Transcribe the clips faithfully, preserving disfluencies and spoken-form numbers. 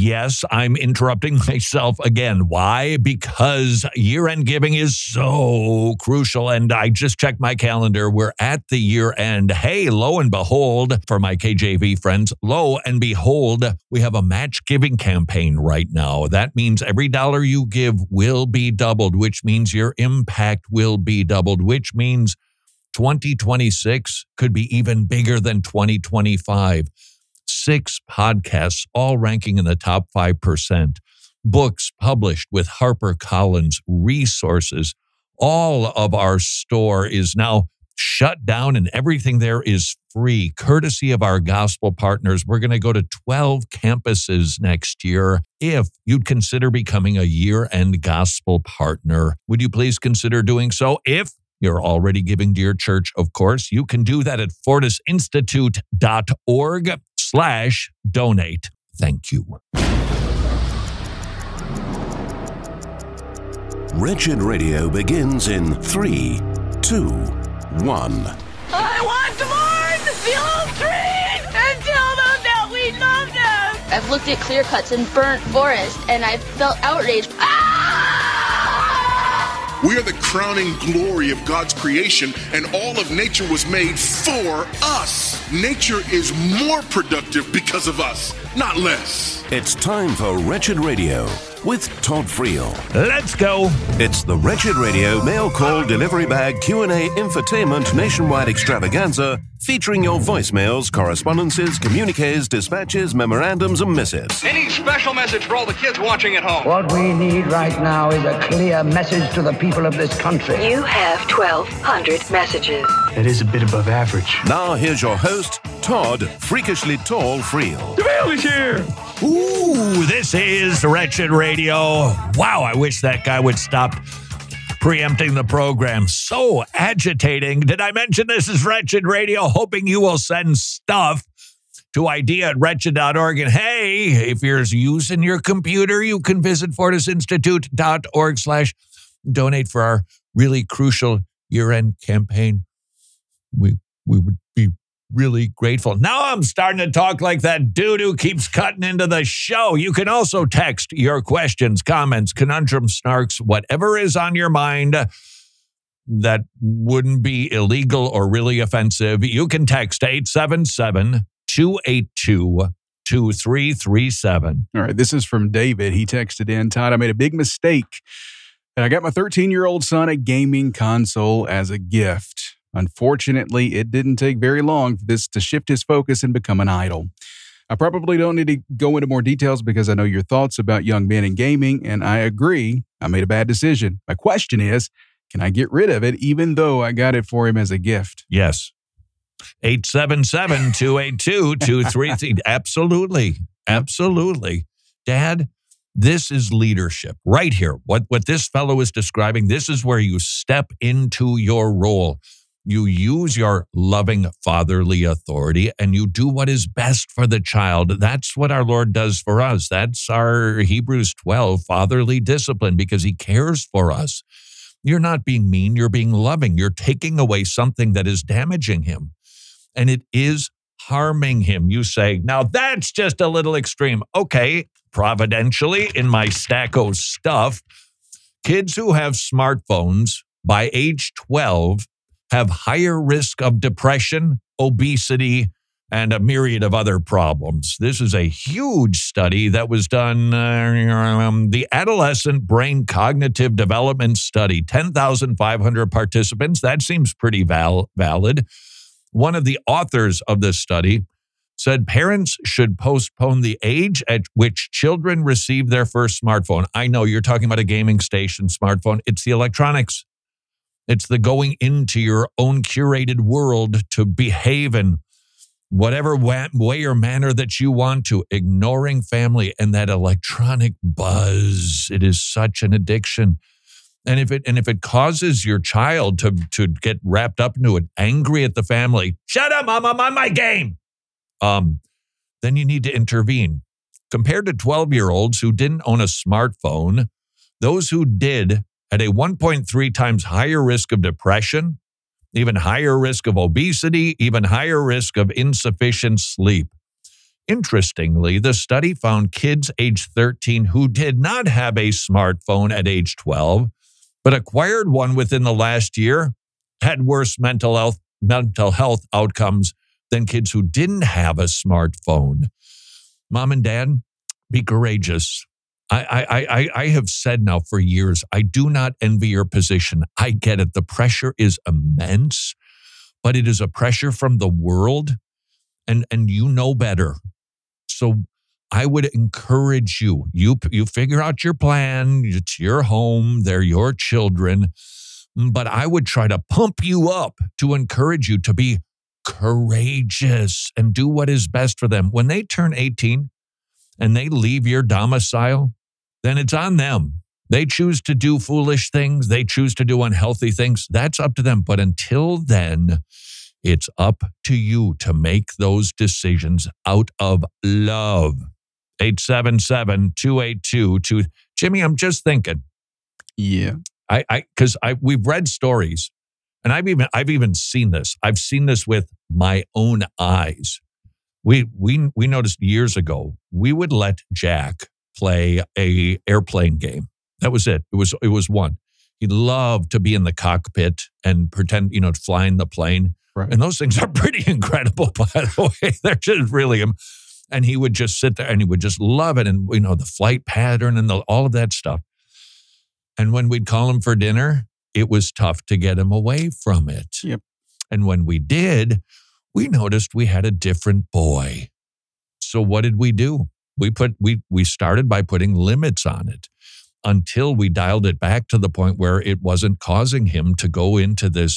Yes, I'm interrupting myself again. Why? Because year-end giving is so crucial, and I just checked my calendar. We're at the year-end. Hey, lo and behold, for my K J V friends, lo and behold, we have a match giving campaign right now. That means every dollar you give will be doubled, which means your impact will be doubled, which means twenty twenty-six could be even bigger than twenty twenty-five. Six podcasts, all ranking in the top five percent. Books published with HarperCollins, resources. All of our store is now shut down and everything there is free, courtesy of our gospel partners. We're going to go to twelve campuses next year. If you'd consider becoming a year-end gospel partner, would you please consider doing so? If you're already giving to your church, of course, you can do that at fortisinstitute.org slash donate. Thank you. Wretched Radio begins in three, two, one. I want to mourn the old trees and tell them that we love them. I've looked at clear cuts and burnt forest, and I've felt outraged. Ah! We are the crowning glory of God's creation, and all of nature was made for us. Nature is more productive because of us, not less. It's time for Wretched Radio with Todd Friel. Let's go. It's the Wretched Radio mail call delivery bag Q and A infotainment nationwide extravaganza featuring your voicemails, correspondences, communiques, dispatches, memorandums, and missives. Any special message for all the kids watching at home? What we need right now is a clear message to the people of this country. You have twelve hundred messages. That is a bit above average. Now here's your host, Todd Freakishly Tall Friel. The mail is here! Ooh, this is Wretched Radio. Wow, I wish that guy would stop preempting the program. So agitating. Did I mention this is Wretched Radio? Hoping you will send stuff to idea at wretched dot org. And hey, if you're using your computer, you can visit fortisinstitute.org slash donate for our really crucial year-end campaign. We we would be really grateful. Now I'm starting to talk like that dude who keeps cutting into the show. You can also text your questions, comments, conundrums, snarks, whatever is on your mind that wouldn't be illegal or really offensive. You can text eight seven seven, two eight two, two three three seven. All right, this is from David. He texted in, Todd, I made a big mistake. I got my thirteen-year-old son a gaming console as a gift. Unfortunately, it didn't take very long for this to shift his focus and become an idol. I probably don't need to go into more details because I know your thoughts about young men and gaming, and I agree. I made a bad decision. My question is, can I get rid of it even though I got it for him as a gift? Yes. eight seven seven, two eight two, two three three. Absolutely. Absolutely. Dad, this is leadership right here. What, what this fellow is describing, this is where you step into your role. You use your loving fatherly authority and you do what is best for the child. That's what our Lord does for us. That's our Hebrews twelve fatherly discipline because he cares for us. You're not being mean. You're being loving. You're taking away something that is damaging him and it is harming him. You say, now that's just a little extreme. Okay, providentially in my stack of stuff, kids who have smartphones by age twelve have higher risk of depression, obesity, and a myriad of other problems. This is a huge study that was done, uh, um, the Adolescent Brain Cognitive Development Study, ten thousand five hundred participants. That seems pretty val- valid. One of the authors of this study said parents should postpone the age at which children receive their first smartphone. I know you're talking about a gaming station smartphone. It's the electronics. It's the going into your own curated world to behave in whatever way or manner that you want to, ignoring family and that electronic buzz. It is such an addiction. And if it and if it causes your child to, to get wrapped up into it, angry at the family, shut up, mom, I'm on my game. Um, then you need to intervene. Compared to twelve-year-olds who didn't own a smartphone, those who did had a one point three times higher risk of depression, even higher risk of obesity, even higher risk of insufficient sleep. Interestingly, the study found kids age thirteen who did not have a smartphone at age twelve, but acquired one within the last year, had worse mental health, mental health outcomes than kids who didn't have a smartphone. Mom and Dad, be courageous. I, I, I, I have said now for years, I do not envy your position. I get it. The pressure is immense, but it is a pressure from the world, and, and you know better. So I would encourage you, you, you figure out your plan. It's your home. They're your children. But I would try to pump you up to encourage you to be courageous and do what is best for them. When they turn eighteen and they leave your domicile, then it's on them. They choose to do foolish things. They choose to do unhealthy things. That's up to them. But until then, it's up to you to make those decisions out of love. eight seven seven, two eight two, two Jimmy, I'm just thinking. Yeah. I, I, because I, we've read stories, and I've even, I've even seen this. I've seen this with my own eyes. We, we, we noticed years ago, we would let Jack play a airplane game. That was it. It was, it was one. He loved to be in the cockpit and pretend, you know, flying the plane. Right. And those things are pretty incredible, by the way. They're just really, and he would just sit there and he would just love it. And, you know, the flight pattern and the, all of that stuff. And when we'd call him for dinner, it was tough to get him away from it. Yep. And when we did, we noticed we had a different boy. So what did we do? We put we we started by putting limits on it until we dialed it back to the point where it wasn't causing him to go into this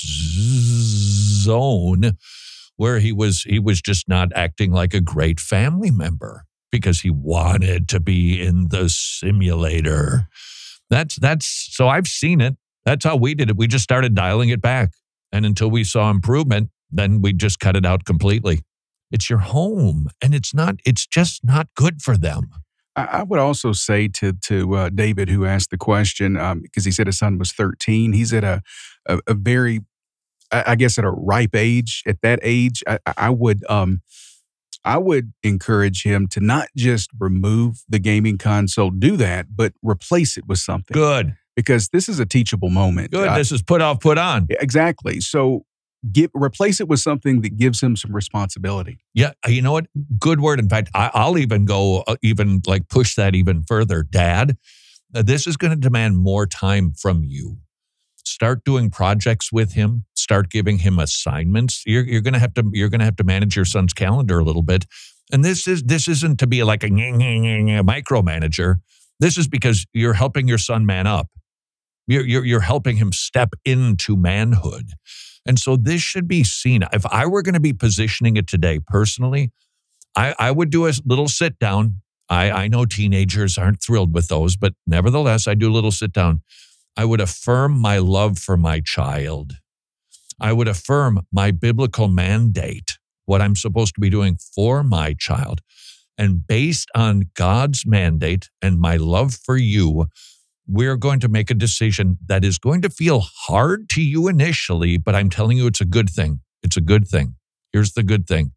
zone where he was he was just not acting like a great family member because he wanted to be in the simulator. That's that's so I've seen it. That's how we did it. We just started dialing it back. And until we saw improvement, then we just cut it out completely. It's your home, and it's not, it's just not good for them. I, I would also say to to uh, David, who asked the question, um, because he said his son was thirteen. He's at a a, a very, I, I guess, at a ripe age. At that age, I, I would um, I would encourage him to not just remove the gaming console, do that, but replace it with something. Good. Because this is a teachable moment. Good. Uh, this is put off, put on. Exactly. So give, replace it with something that gives him some responsibility. Yeah. You know what? Good word. In fact, I, I'll even go, uh, even like push that even further. Dad, uh, this is going to demand more time from you. Start doing projects with him. Start giving him assignments. You're, you're going to have to, you're going to have to manage your son's calendar a little bit. And this is, this isn't to be like a micromanager. This is because you're helping your son man up. You're, you're, you're helping him step into manhood. And so this should be seen. If I were going to be positioning it today, personally, I, I would do a little sit down. I, I know teenagers aren't thrilled with those, but nevertheless, I do a little sit down. I would affirm my love for my child. I would affirm my biblical mandate, what I'm supposed to be doing for my child. And based on God's mandate and my love for you, we're going to make a decision that is going to feel hard to you initially, but I'm telling you it's a good thing. It's a good thing. Here's the good thing.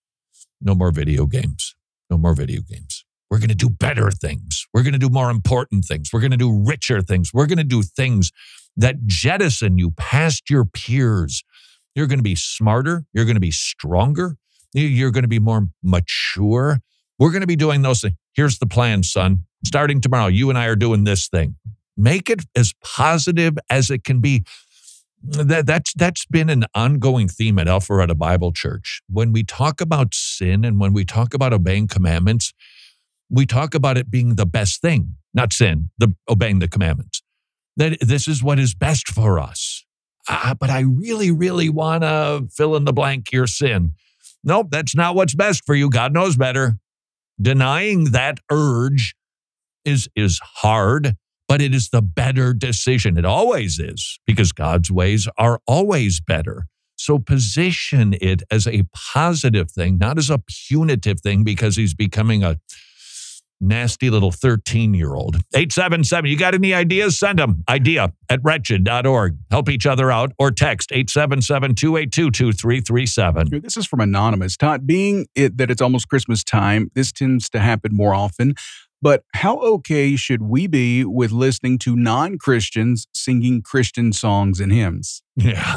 No more video games. No more video games. We're going to do better things. We're going to do more important things. We're going to do richer things. We're going to do things that jettison you past your peers. You're going to be smarter. You're going to be stronger. You're going to be more mature. We're going to be doing those things. Here's the plan, son. Starting tomorrow, you and I are doing this thing. Make it as positive as it can be. That, that's, that's been an ongoing theme at Alpharetta Bible Church. When we talk about sin and when we talk about obeying commandments, we talk about it being the best thing, not sin, the obeying the commandments. That this is what is best for us. Ah, but I really, really want to fill in the blank your sin. Nope, that's not what's best for you. God knows better. Denying that urge is, is hard, but it is the better decision. It always is, because God's ways are always better. So position it as a positive thing, not as a punitive thing, because he's becoming a, nasty little thirteen-year-old. eight seven seven, you got any ideas? Send them. Idea at wretched dot org. Help each other out or text eight seven seven, two eight two, two three three seven. This is from Anonymous. Todd, being it that it's almost Christmas time, this tends to happen more often. But how okay should we be with listening to non-Christians singing Christian songs and hymns? Yeah.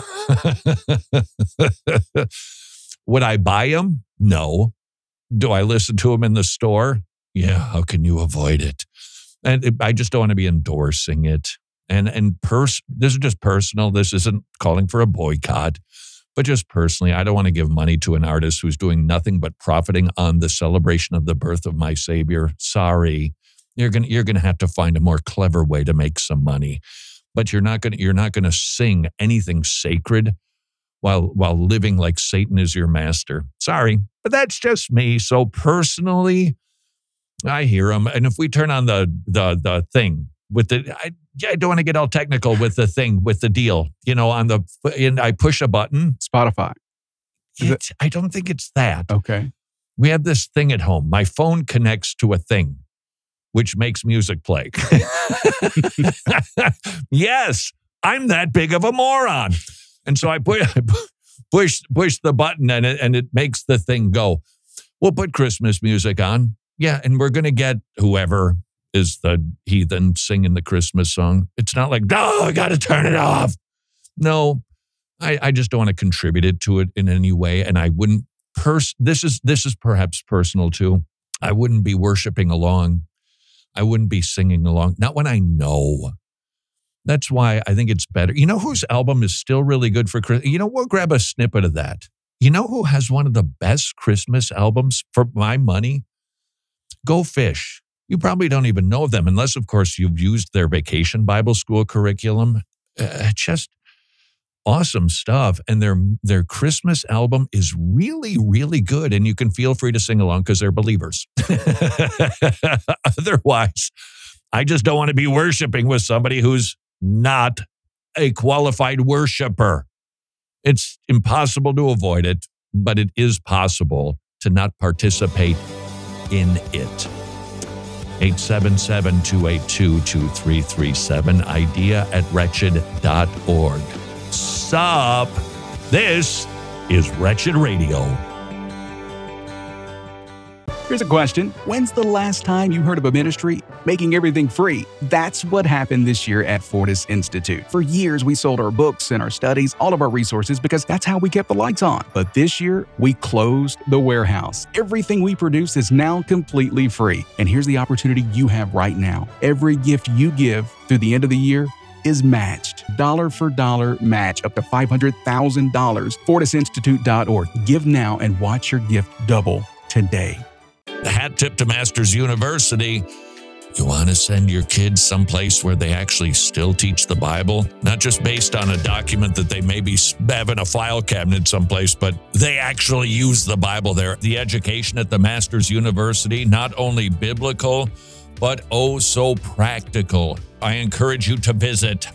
Would I buy them? No. Do I listen to them in the store? Yeah. How can you avoid it? And it, I just don't want to be endorsing it. And and pers- this is just personal. This isn't calling for a boycott. But just personally, I don't want to give money to an artist who's doing nothing but profiting on the celebration of the birth of my Savior. Sorry, you're gonna you're gonna have to find a more clever way to make some money. But you're not gonna you're not gonna sing anything sacred while while living like Satan is your master. Sorry, but that's just me. So personally, I hear them, and if we turn on the the the thing with the. I, I don't want to get all technical with the thing, with the deal, you know, on the, and I push a button. Spotify. It, I don't think it's that. Okay. We have this thing at home. My phone connects to a thing, which makes music play. Yes, I'm that big of a moron. And so I push, push, push the button and it, and it makes the thing go. We'll put Christmas music on. Yeah. And we're going to get whoever is the heathen singing the Christmas song. It's not like, oh, I got to turn it off. No, I, I just don't want to contribute it to it in any way. And I wouldn't, pers- this is this is perhaps personal too. I wouldn't be worshiping along. I wouldn't be singing along. Not when I know. That's why I think it's better. You know whose album is still really good for Christmas? You know, we'll grab a snippet of that. You know who has one of the best Christmas albums for my money? Go Fish. You probably don't even know them unless, of course, you've used their vacation Bible school curriculum. Uh, just awesome stuff. And their their Christmas album is really, really good. And you can feel free to sing along because they're believers. Otherwise, I just don't want to be worshiping with somebody who's not a qualified worshiper. It's impossible to avoid it, but it is possible to not participate in it. eight seven seven, two eight two, two three three seven, idea at wretched dot org. Sup? This is Wretched Radio. Here's a question. When's the last time you heard of a ministry making everything free? That's what happened this year at Fortis Institute. For years, we sold our books and our studies, all of our resources, because that's how we kept the lights on. But this year, we closed the warehouse. Everything we produce is now completely free. And here's the opportunity you have right now. Every gift you give through the end of the year is matched. Dollar for dollar match up to five hundred thousand dollars. fortis institute dot org. Give now and watch your gift double today. The hat tip to Masters University. You want to send your kids someplace where they actually still teach the Bible? Not just based on a document that they maybe have in a file cabinet someplace, but they actually use the Bible there. The education at the Masters University, not only biblical, but oh so practical. I encourage you to visit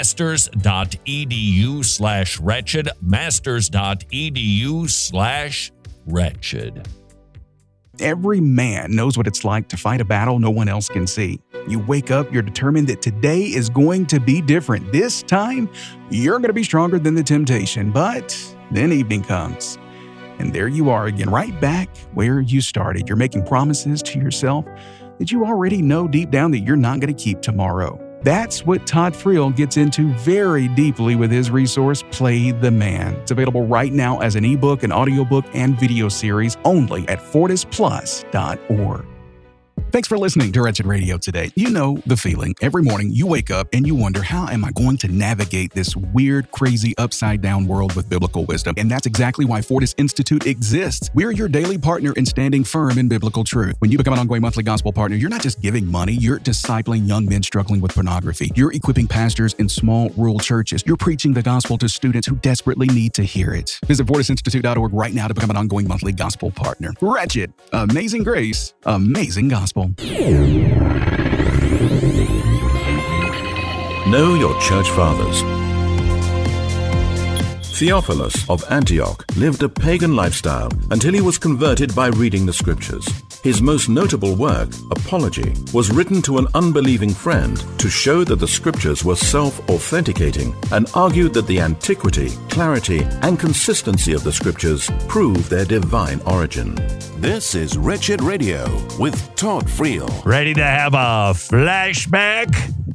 masters.edu slash wretched, masters.edu slash wretched. Every man knows what it's like to fight a battle no one else can see. You wake up, you're determined that today is going to be different. This time, you're going to be stronger than the temptation. But then evening comes, and there you are again, right back where you started. You're making promises to yourself that you already know deep down that you're not going to keep tomorrow. That's what Todd Friel gets into very deeply with his resource, Play the Man. It's available right now as an ebook, an audiobook, and video series only at fortis plus dot org. Thanks for listening to Wretched Radio today. You know the feeling. Every morning you wake up and you wonder, how am I going to navigate this weird, crazy, upside-down world with biblical wisdom? And that's exactly why Fortis Institute exists. We're your daily partner in standing firm in biblical truth. When you become an ongoing monthly gospel partner, you're not just giving money, you're discipling young men struggling with pornography. You're equipping pastors in small rural churches. You're preaching the gospel to students who desperately need to hear it. Visit fortis institute dot org right now to become an ongoing monthly gospel partner. Wretched, amazing grace, amazing gospel. Know your church fathers. Theophilus of Antioch lived a pagan lifestyle until he was converted by reading the scriptures. His most notable work, Apology, was written to an unbelieving friend to show that the scriptures were self-authenticating and argued that the antiquity, clarity, and consistency of the scriptures prove their divine origin. This is Wretched Radio with Todd Friel. Ready to have a flashback?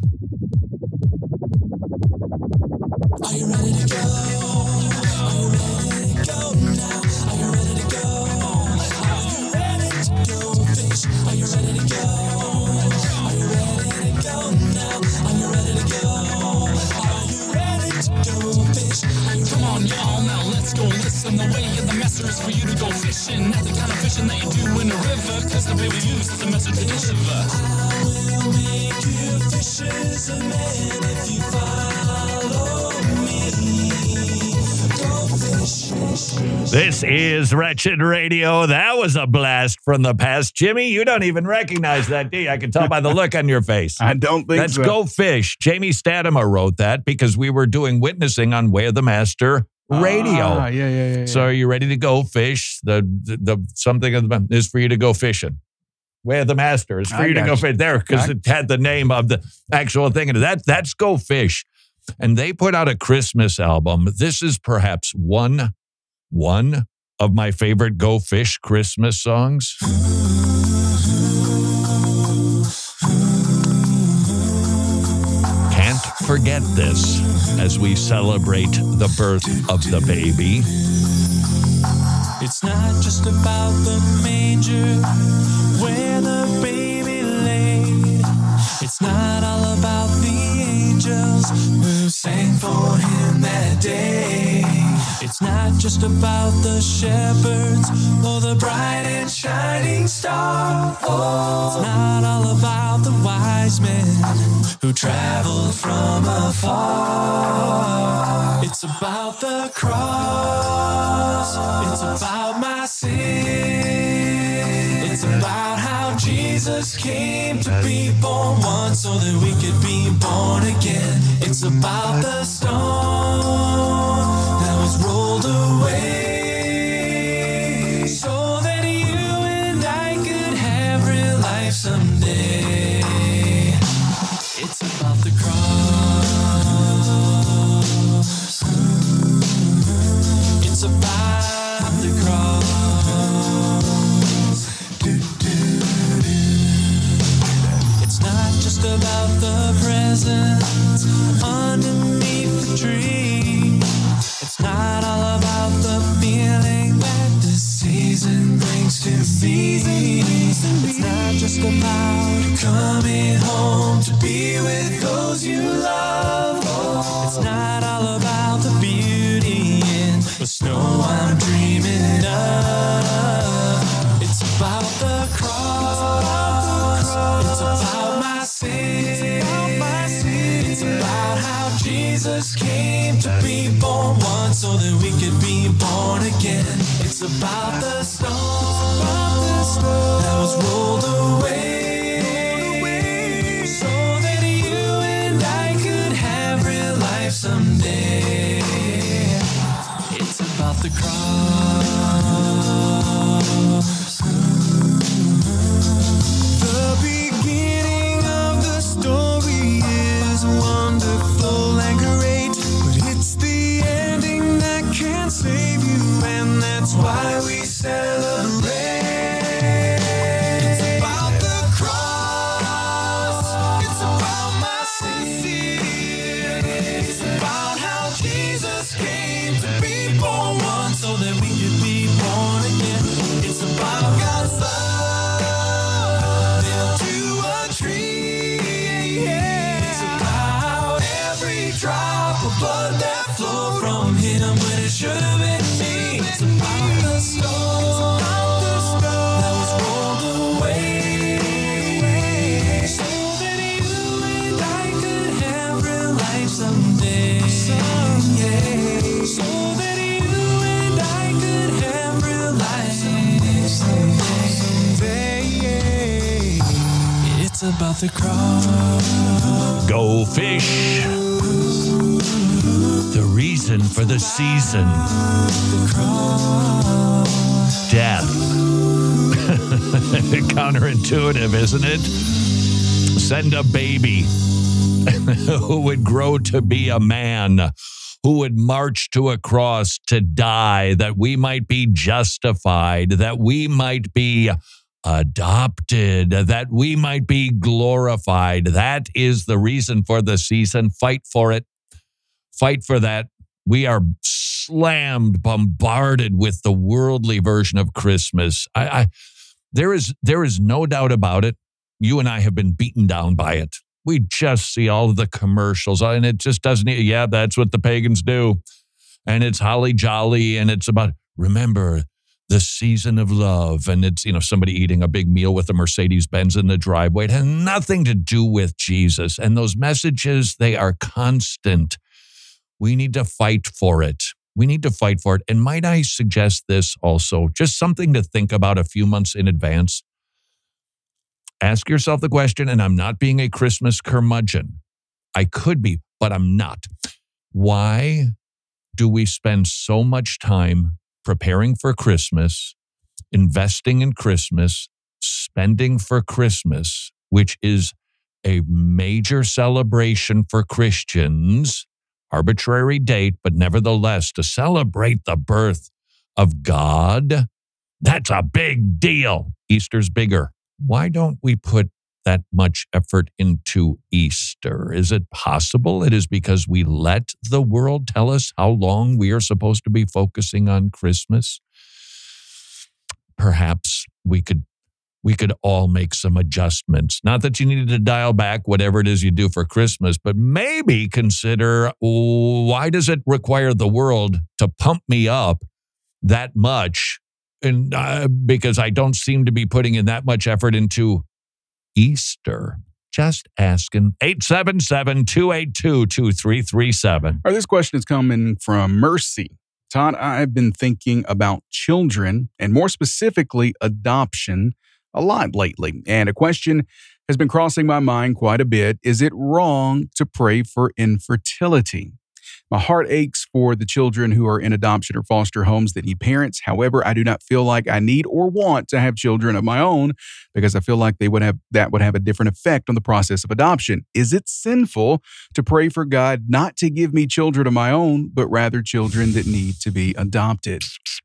Are you ready to go? Are you ready to go now? Are you ready to go? Are you ready to go fish? Are you ready to go? Are you ready to go now? Are you ready to go? Are you ready to go fish? Come on, y'all, now let's go listen. The way of the master is for you to go fishing. Not the kind of fishing that you do in the river, cause the way we use is the message to deliver. I will make you fishers of men if you follow me. Go fish. This is Wretched Radio. That was a blast from the past. Jimmy, you don't even recognize that, do you? I can tell by the look on your face. I don't think Let's so. Go Fish. Jamie Stadema wrote that because we were doing witnessing on Way of the Master Radio. Ah, yeah, yeah, yeah, yeah. So are you ready to go fish? The, the, the something of the, is for you to go fishing. Way of the Master is for I you to got go you. fish there because I- it had the name of the actual thing. And that, that's Go Fish. And they put out a Christmas album. This is perhaps one, one of my favorite Go Fish Christmas songs. Can't forget this as we celebrate the birth of the baby. It's not just about the manger where the baby laid. It's not all about the angels who sang for him that day. It's not just about the shepherds or the bright and shining star. Oh, it's not all about the wise men who traveled from afar. It's about the cross. It's about my sin. It's about how Jesus came to be born once so that we could be born again. It's about the stone that was rolled away so that you and I could have real life someday. It's about the cross. It's about the cross. It's not just about the presents underneath the tree. It's not all about the feeling that the season brings to me. It's not just about coming home to be with those you love. It's not all about the beauty in the snow I'm dreaming of. It's about the cross. It's about my sin. It's about how Jesus came to be born once so that we could be born again. It's about the stone that was rolled away so that you and I could have real life someday. It's about the cross. The beginning of the story is wonderful and great, but it's the ending that can save you, and that's why we celebrate. It's about the cross. It's about my sin. It's about how Jesus came to be born once so that we could be born again. It's about God's love nailed to a tree. It's about every drop of blood that flowed from him when it should have been me. It's about the stone that was rolled away so that you and I could have real life someday. Someday. So that you and I could have real life someday. Someday. It's about the cross. Go Fish. The reason for the season. Death. Counterintuitive, isn't it? Send a baby who would grow to be a man, who would march to a cross to die, that we might be justified, that we might be adopted, that we might be glorified. That is the reason for the season. Fight for it. Fight for that. We are slammed, bombarded with the worldly version of Christmas. I, I, there is, there is no doubt about it. You and I have been beaten down by it. We just see all of the commercials, and it just doesn't, yeah, that's what the pagans do. And it's holly jolly, and it's about, remember, the season of love. And it's, you know, somebody eating a big meal with a Mercedes-Benz in the driveway. It has nothing to do with Jesus. And those messages, they are constant. We need to fight for it. We need to fight for it. And might I suggest this also, just something to think about a few months in advance. Ask yourself the question, and I'm not being a Christmas curmudgeon. I could be, but I'm not. Why do we spend so much time preparing for Christmas, investing in Christmas, spending for Christmas, which is a major celebration for Christians, arbitrary date, but nevertheless, to celebrate the birth of God? That's a big deal. Easter's bigger. Why don't we put that much effort into Easter? Is it possible it is because we let the world tell us how long we are supposed to be focusing on Christmas? Perhaps we could we could all make some adjustments. Not that you needed to dial back whatever it is you do for Christmas, but maybe consider, why does it require the world to pump me up that much? And uh, because I don't seem to be putting in that much effort into Easter. Just asking. eight seven seven, two eight two, two three three seven. All right, this question is coming from Mercy. Todd, I've been thinking about children and more specifically adoption a lot lately. And a question has been crossing my mind quite a bit. Is it wrong to pray for infertility? My heart aches for the children who are in adoption or foster homes that need parents. However, I do not feel like I need or want to have children of my own because I feel like they would have that would have a different effect on the process of adoption. Is it sinful to pray for God not to give me children of my own, but rather children that need to be adopted?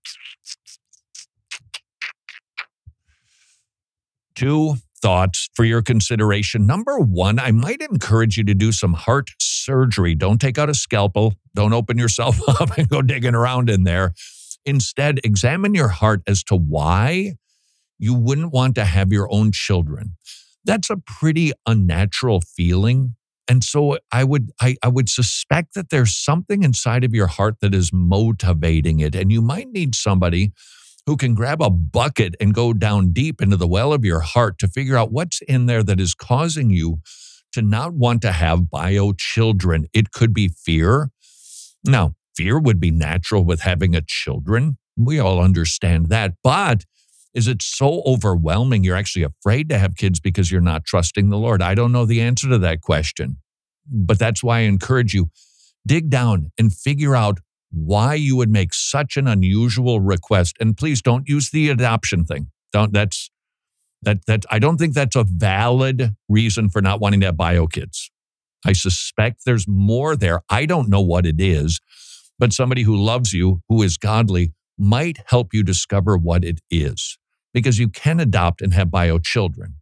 Two thoughts for your consideration. Number one, I might encourage you to do some heart surgery. Don't take out a scalpel. Don't open yourself up and go digging around in there. Instead, examine your heart as to why you wouldn't want to have your own children. That's a pretty unnatural feeling. And so I would I, I would suspect that there's something inside of your heart that is motivating it. And you might need somebody who can grab a bucket and go down deep into the well of your heart to figure out what's in there that is causing you to not want to have bio children. It could be fear. Now, fear would be natural with having a children. We all understand that. But is it so overwhelming you're actually afraid to have kids because you're not trusting the Lord? I don't know the answer to that question. But that's why I encourage you, dig down and figure out why you would make such an unusual request. And please don't use the adoption thing. Don't, that's, that, that, I don't think that's a valid reason for not wanting to have bio kids. I suspect there's more there. I don't know what it is, but somebody who loves you, who is godly, might help you discover what it is, because you can adopt and have bio children.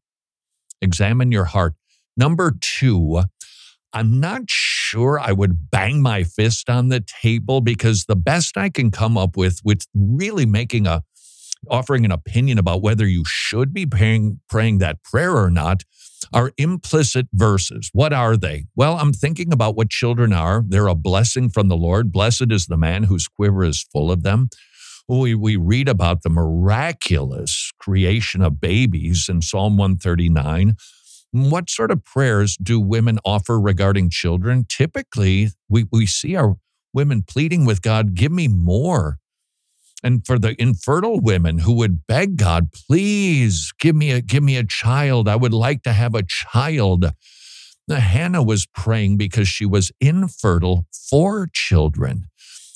Examine your heart. Number two, I'm not sure I would bang my fist on the table, because the best I can come up with, with really making a, offering an opinion about whether you should be praying, praying that prayer or not, are implicit verses. What are they? Well, I'm thinking about what children are. They're a blessing from the Lord. Blessed is the man whose quiver is full of them. We, we read about the miraculous creation of babies in Psalm one thirty-nine. What sort of prayers do women offer regarding children? Typically, we, we see our women pleading with God, give me more. And for the infertile women who would beg God, please give me a, give me a child. I would like to have a child. Now, Hannah was praying because she was infertile for children.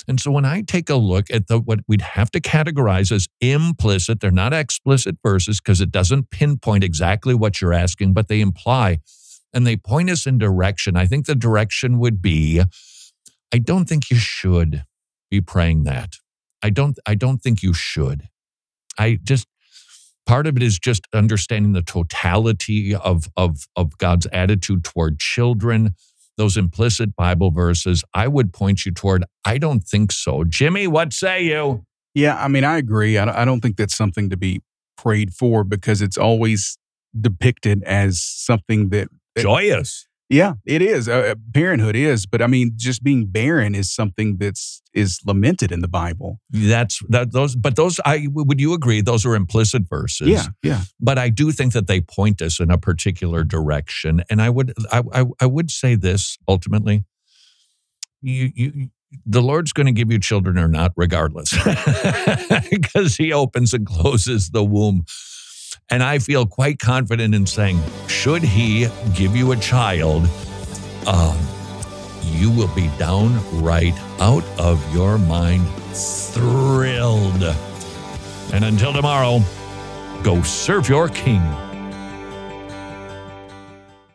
And so when I take a look at the what we'd have to categorize as implicit, they're not explicit verses because it doesn't pinpoint exactly what you're asking, but they imply and they point us in direction. I think the direction would be, I don't think you should be praying that. I don't, I don't think you should. I just, part of it is just understanding the totality of, of, of God's attitude toward children, those implicit Bible verses. I would point you toward, I don't think so. Jimmy, what say you? Yeah, I mean, I agree. I I don't think that's something to be prayed for because it's always depicted as something that... Joyous. Yeah, it is. Uh, parenthood is, but I mean, just being barren is something that's is lamented in the Bible. That's that. Those, but those, I would you agree? Those are implicit verses. Yeah, yeah. But I do think that they point us in a particular direction, and I would, I, I, I would say this ultimately: you, you, the Lord's going to give you children or not, regardless, because He opens and closes the womb. And I feel quite confident in saying, should He give you a child, um, you will be downright out of your mind thrilled. And until tomorrow, go serve your King.